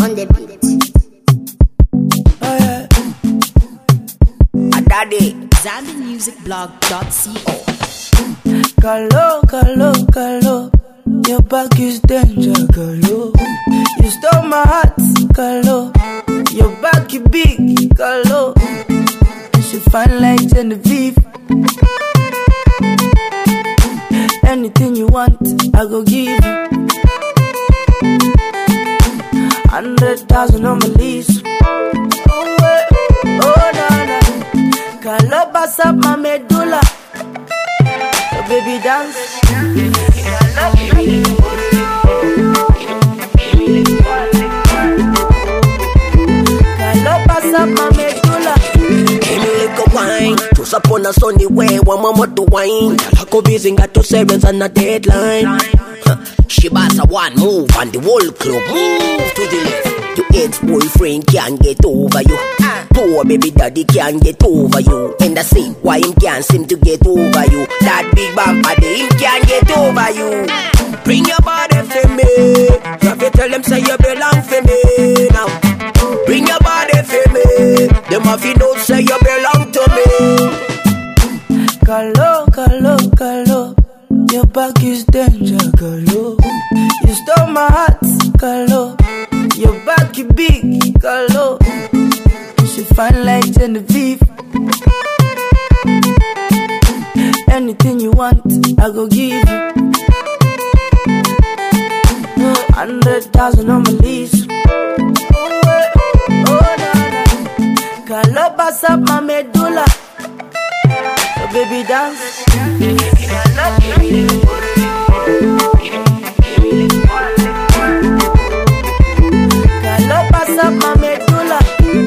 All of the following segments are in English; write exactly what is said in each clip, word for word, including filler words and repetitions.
on the beat. Oh yeah. A daddy. Zambi Music Blog dot co. Kalo, Kalo, Kalo, your back is danger, Kalo. You stole my heart, Kalo. Your back is big, Kalo. And she fine like Genevieve. Anything you want, I go give you. Hundred thousand on my lease. Oh, wait. Oh, no, no. Kalo, pass up my medulla. Oh, baby, dance. Kalo, pass up my medulla. Give me like a wine. Just up on a sunny way, one mama to wine. I go busy, got two sevens on a deadline. She boss a one move and the whole club move to the left. Your ex-boyfriend can't get over you. Poor baby daddy can't get over you. And I say why him can't seem to get over you. That big bumper day him can't get over you. Bring your body for me. Have to tell them say you belong for me now. Bring your body for me. Them have you know say you belong to me. Kalo, Kalo, Kalo, your back is danger, Kalo. You stole my heart, Kalo. Your back is big, Kalo. And she fine like Genevieve. Anything you want, I go give you. Hundred thousand on my lease. Oh, no, no. Kalo, pass up my medulla. So baby, dance. Kalo, pass up my medulla.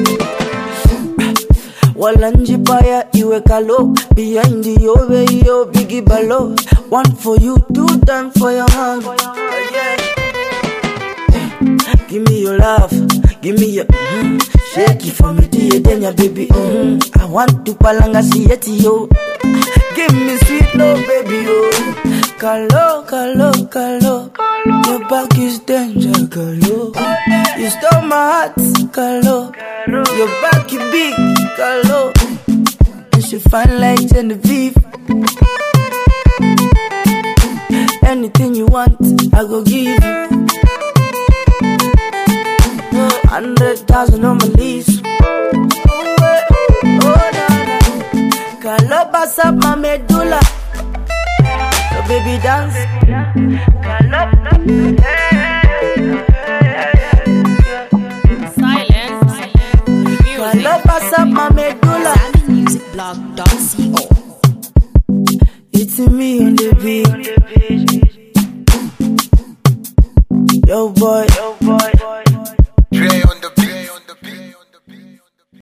Walanji paya iwe Kalo. Behind the over yo biggie balo. One for you, two done for your man. Oh, yeah. Give me your love, give me your mm-hmm. Shake it for me, dear, then your baby. Mm-hmm. I want to palanga sieti yo. Give me sweet love, baby yo. Kalo, Kalo, Kalo, your back is danger, Kalo. You stole my heart, Kalo. Your back is big, Kalo. And she fine like Genevieve. Anything you want, I go give you. Hundred thousand on my lease. Oh, no, no. Kalo, pass up my medulla. So baby, dance. Kalo, Silence. Kalo, pass up my medulla. Zambi Music Blog dot co. It's me on the beat. Yo boy, yo boy.